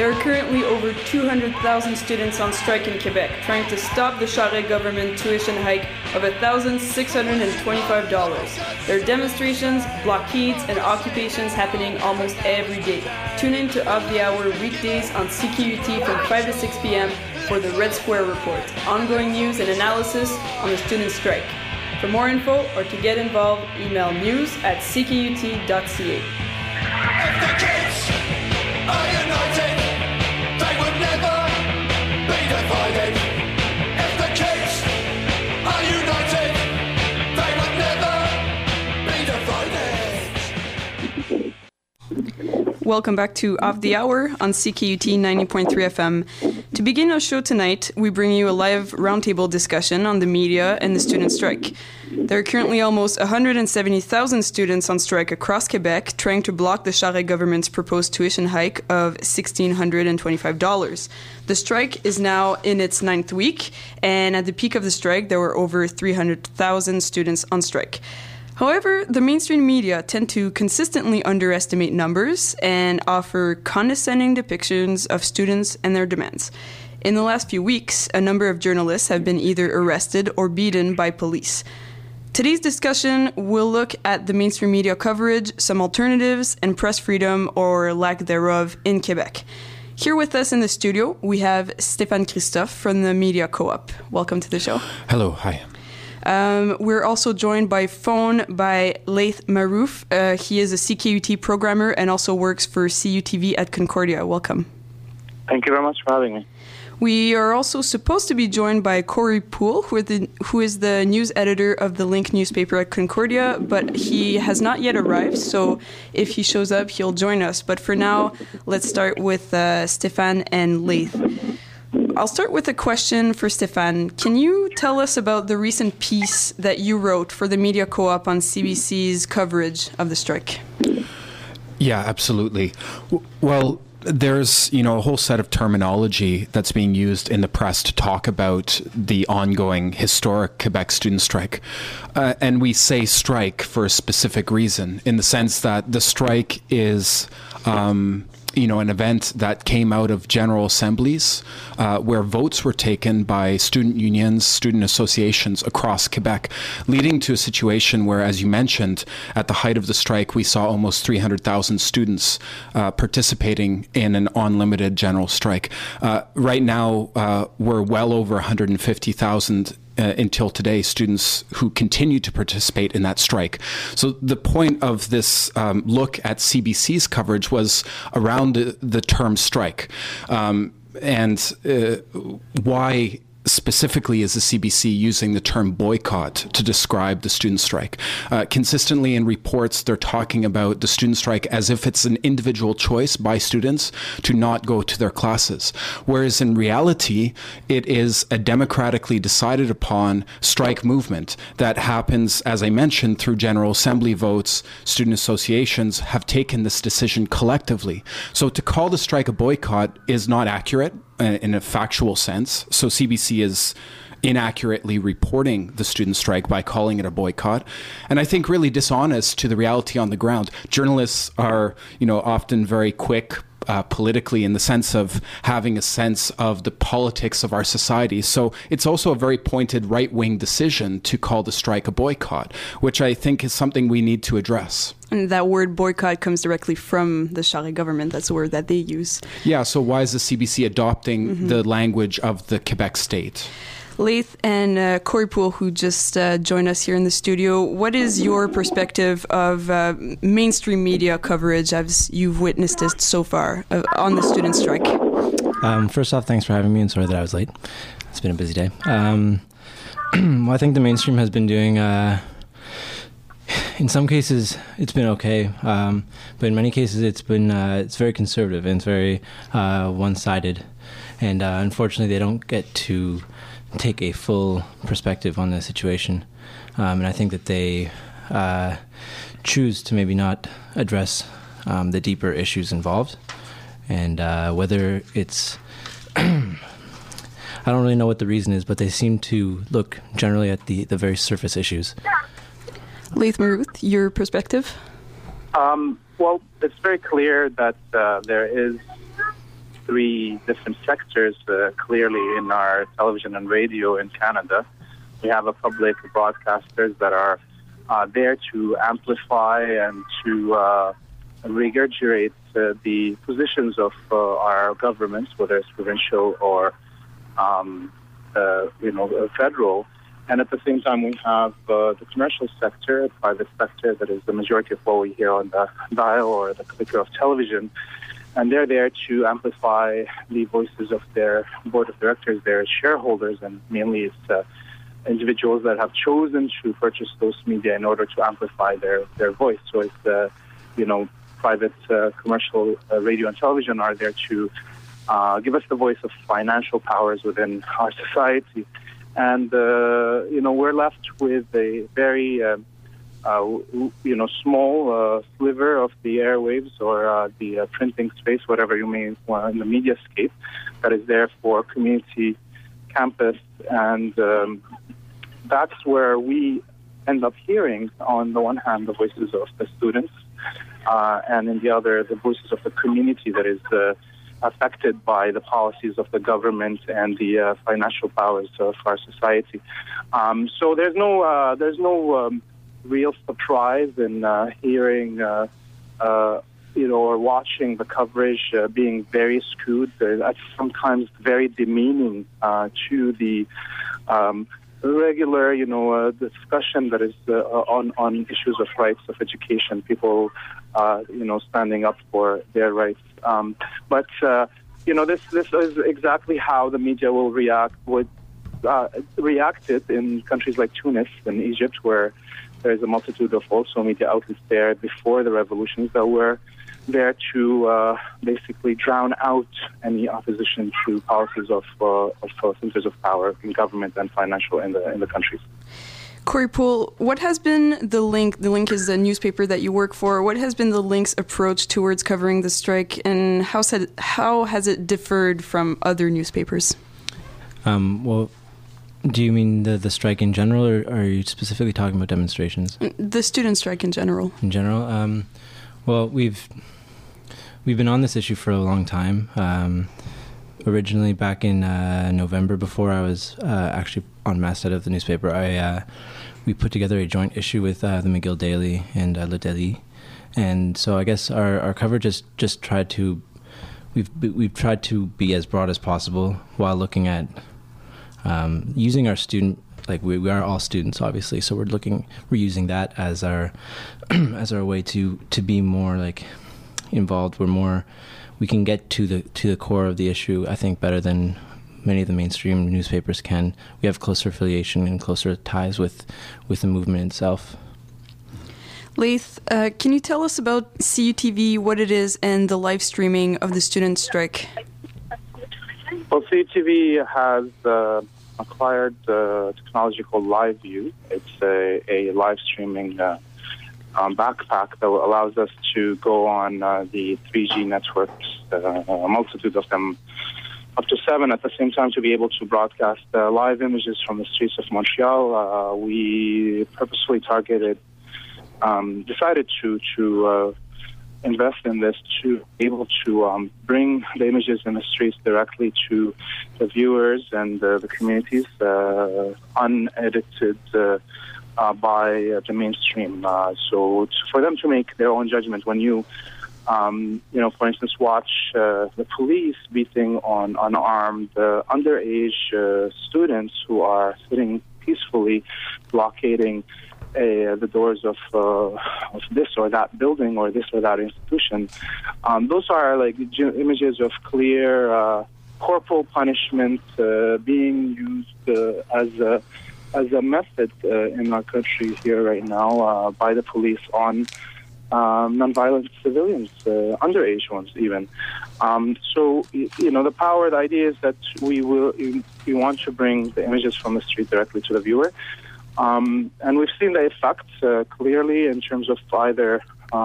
There are currently over 200,000 students on strike in Quebec, trying to stop the Charest government tuition hike of $1,625. There are demonstrations, blockades, and occupations happening almost every day. Tune in to Off the Hour weekdays on CKUT from 5 to 6 p.m. for the Red Square Report, ongoing news and analysis on the student strike. For more info or to get involved, email news@ckut.ca. If the kids are united, they would never be divided. If the kids are united, they would never be divided. Welcome back to Off the Hour on CKUT 90.3 FM. To begin our show tonight, we bring you a live roundtable discussion on the media and the student strike. There are currently almost 170,000 students on strike across Quebec trying to block the Charest government's proposed tuition hike of $1,625. The strike is now in its 9th week, and at the peak of the strike, there were over 300,000 students on strike. However, the mainstream media tend to consistently underestimate numbers and offer condescending depictions of students and their demands. In the last few weeks, a number of journalists have been either arrested or beaten by police. Today's discussion will look at the mainstream media coverage, some alternatives, and press freedom or lack thereof in Quebec. Here with us in the studio, we have Stéphane Christophe from the Media Co-op. Welcome to the show. Hello, hi. We're also joined by phone by Laith Marouf. He is a CKUT programmer and also works for CUTV at Concordia. Welcome. Thank you very much for having me. We are also supposed to be joined by Corey Poole, who is the news editor of the Link newspaper at Concordia, but he has not yet arrived, so if he shows up, he'll join us. But for now, let's start with Stéphane and Laith. I'll start with a question for Stéphane. Can you tell us about the recent piece that you wrote for the Media Co-op on CBC's coverage of the strike? Yeah, absolutely. Well, there's, a whole set of terminology that's being used in the press to talk about the ongoing historic Quebec student strike. And we say strike for a specific reason, in the sense that the strike is an event that came out of general assemblies where votes were taken by student unions, student associations across Quebec, leading to a situation where, as you mentioned, at the height of the strike, we saw almost 300,000 students participating in an unlimited general strike. Right now, we're well over 150,000 until today, students who continue to participate in that strike. So the point of this look at CBC's coverage was around the term strike. And why specifically is the CBC using the term boycott to describe the student strike? Consistently in reports, they're talking about the student strike as if it's an individual choice by students to not go to their classes. Whereas in reality, it is a democratically decided upon strike movement that happens, as I mentioned, through General Assembly votes. Student associations have taken this decision collectively. So to call the strike a boycott is not accurate in a factual sense. So CBC is inaccurately reporting the student strike by calling it a boycott, and I think really dishonest to the reality on the ground. Journalists are, often very quick politically in the sense of having a sense of the politics of our society. So it's also a very pointed right-wing decision to call the strike a boycott, which I think is something we need to address. And that word boycott comes directly from the Charest government. That's the word that they use. Yeah, so why is the CBC adopting the language of the Quebec state? Laith and Corey Poole, who just joined us here in the studio, what is your perspective of mainstream media coverage as you've witnessed it so far on the student strike? First off, thanks for having me, and sorry that I was late. It's been a busy day. Well, I think the mainstream has been doing, in some cases, it's been okay, but in many cases, it's very conservative and it's very one-sided, and unfortunately, they don't get to take a full perspective on the situation, and I think that they choose to maybe not address the deeper issues involved, and whether it's I don't really know what the reason is, but they seem to look generally at the very surface issues. Laith Marouf, your perspective? Well, it's very clear that there is three different sectors clearly in our television and radio in Canada. We have a public broadcasters that are there to amplify and to regurgitate the positions of our governments, whether it's provincial or federal. And at the same time, we have the commercial sector, private sector, that is the majority of what we hear on the dial or the clicker of television. And they're there to amplify the voices of their board of directors, their shareholders, and mainly it's individuals that have chosen to purchase those media in order to amplify their voice. So it's, private commercial radio and television are there to give us the voice of financial powers within our society. And, we're left with a very, small sliver of the airwaves or the printing space, whatever you may want in the media scape, that is there for community, campus, and that's where we end up hearing, on the one hand, the voices of the students, and in the other, the voices of the community that is affected by the policies of the government and the financial powers of our society. So there's no real surprise in hearing, or watching the coverage being very skewed. That's sometimes very demeaning to the regular, discussion that is on issues of rights of education. People, standing up for their rights. But this is exactly how the media will reacted in countries like Tunis and Egypt, where there is a multitude of also media outlets there before the revolutions that were there to basically drown out any opposition to policies of centers of power in government and financial in the countries. Corey Poole, what has been the link? The link is the newspaper that you work for. What has been the link's approach towards covering the strike, and how has it differed from other newspapers? Well, do you mean the strike in general, or are you specifically talking about demonstrations? The student strike in general. In general, well, we've been on this issue for a long time. Originally, back in November, before I was actually on masthead of the newspaper, we put together a joint issue with the McGill Daily and Le Daily, and so I guess our coverage just tried to we've tried to be as broad as possible while looking at using our student, like we are all students obviously, so we're using that as our as our way to be more like involved. We can get to the core of the issue, I think, better than many of the mainstream newspapers can. We have closer affiliation and closer ties with the movement itself. Laith, can you tell us about CUTV, what it is, and the live streaming of the student strike? Well, CUTV has acquired technology called LiveView. It's a live streaming backpack that allows us to go on the 3G networks, a multitude of them, up to 7 at the same time, to be able to broadcast live images from the streets of Montreal. We purposefully decided to invest in this to be able to bring the images in the streets directly to the viewers and the communities, unedited by the mainstream. So for them to make their own judgment, when you, for instance, watch the police beating on unarmed underage students who are sitting peacefully blockading the doors of this or that building or this or that institution. Those are like images of clear corporal punishment being used as a method in our country here right now by the police on nonviolent civilians, underage ones even. So, the power, the idea is that we want to bring the images from the street directly to the viewer. And we've seen the effect clearly in terms of either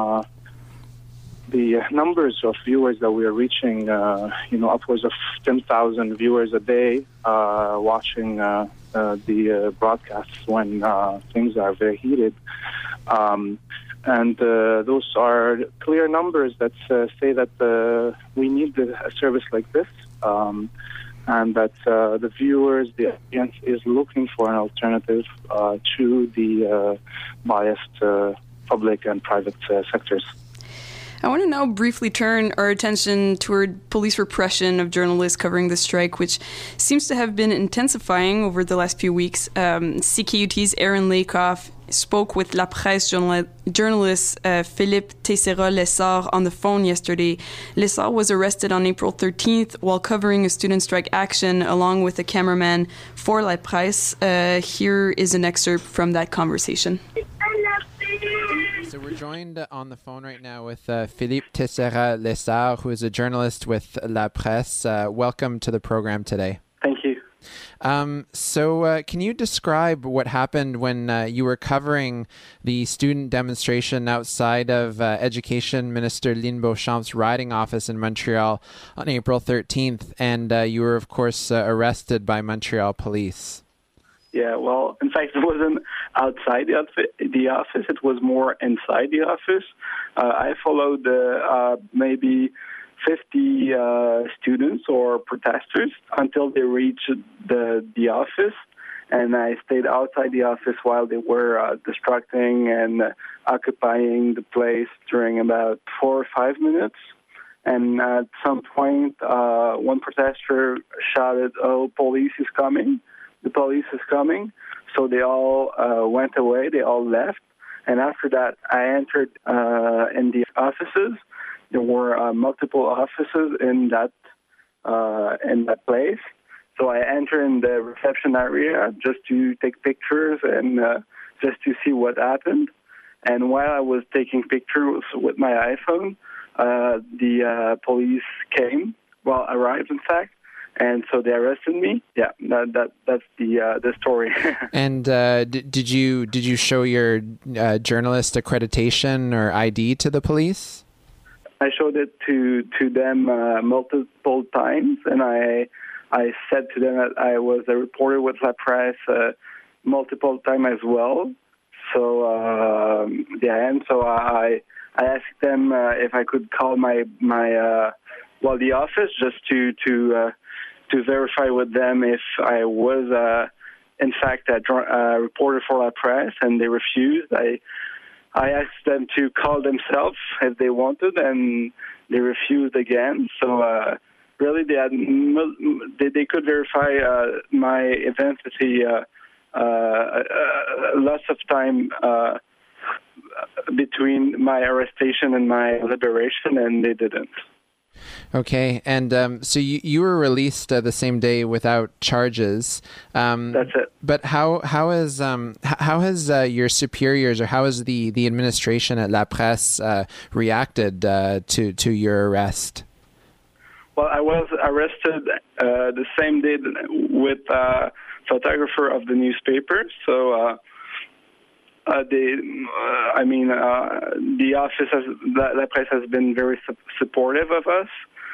the numbers of viewers that we are reaching, upwards of 10,000 viewers a day watching the broadcasts when things are very heated. And those are clear numbers that say that we need a service like this, and that the viewers, the audience, is looking for an alternative to the biased public and private sectors. I want to now briefly turn our attention toward police repression of journalists covering the strike, which seems to have been intensifying over the last few weeks. CKUT's Aaron Lakoff spoke with La Presse journalist Philippe Teixeira-Lessard on the phone yesterday. Lessard was arrested on April 13th while covering a student strike action along with a cameraman for La Presse. Here is an excerpt from that conversation. So we're joined on the phone right now with Philippe Teixeira-Lessard, who is a journalist with La Presse. Welcome to the program today. Thank you. So can you describe what happened when you were covering the student demonstration outside of Education Minister Lynn Beauchamp's riding office in Montreal on April 13th, and you were, of course, arrested by Montreal police? Yeah, well, in fact, it wasn't outside the office. It was more inside the office. I followed maybe 50 students or protesters until they reached the office, and I stayed outside the office while they were distracting and occupying the place during about 4 or 5 minutes. And at some point, one protester shouted, "Oh, police is coming. The police is coming." So they all went away. They all left. And after that, I entered in the offices. There were multiple offices in that place. So I entered in the reception area just to take pictures and just to see what happened. And while I was taking pictures with my iPhone, the police arrived, in fact. And so they arrested me. Yeah, that's the story. And did you show your journalist accreditation or ID to the police? I showed it to them multiple times, and I said to them that I was a reporter with La Presse multiple times as well. So and so I asked them if I could call the office just to verify with them if I was, in fact, a reporter for La Presse, and they refused. I asked them to call themselves if they wanted, and they refused again. So really, they could verify my identity lots of time between my arrestation and my liberation, and they didn't. Okay, and so you were released the same day without charges. That's it. But how has your superiors, or how has the administration at La Presse reacted to your arrest? Well, I was arrested the same day with a photographer of the newspaper. So. The office, La Presse, has been very supportive of us.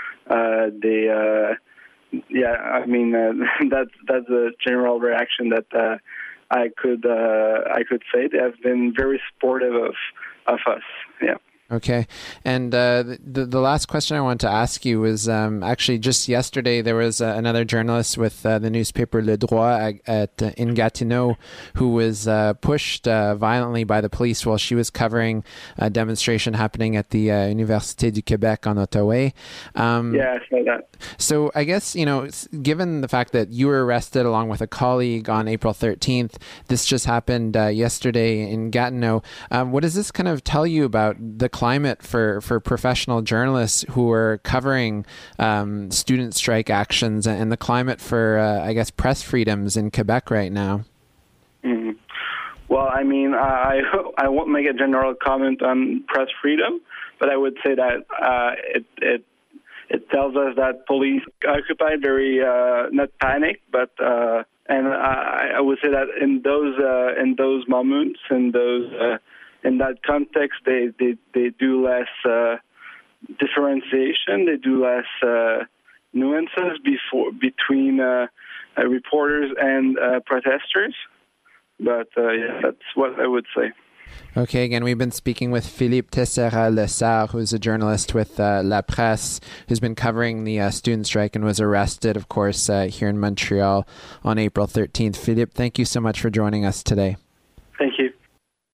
That's a general reaction that I could say. They have been very supportive of us. Yeah. Okay. And the last question I wanted to ask you was actually just yesterday there was another journalist with the newspaper Le Droit in Gatineau who was pushed violently by the police while she was covering a demonstration happening at the Université du Québec on Ottawa. Yeah, I saw that. So I guess, given the fact that you were arrested along with a colleague on April 13th, this just happened yesterday in Gatineau. What does this kind of tell you about the climate for professional journalists who are covering student strike actions and the climate for, press freedoms in Quebec right now? Mm-hmm. Well, I won't make a general comment on press freedom, but I would say that it tells us that police occupied very not panic, but and I would say that in those moments, in that context, they do less differentiation. They do less nuances between reporters and protesters. But that's what I would say. Okay, again, we've been speaking with Philippe Tessera-Lessard, who's a journalist with La Presse, who's been covering the student strike and was arrested, of course, here in Montreal on April 13th. Philippe, thank you so much for joining us today.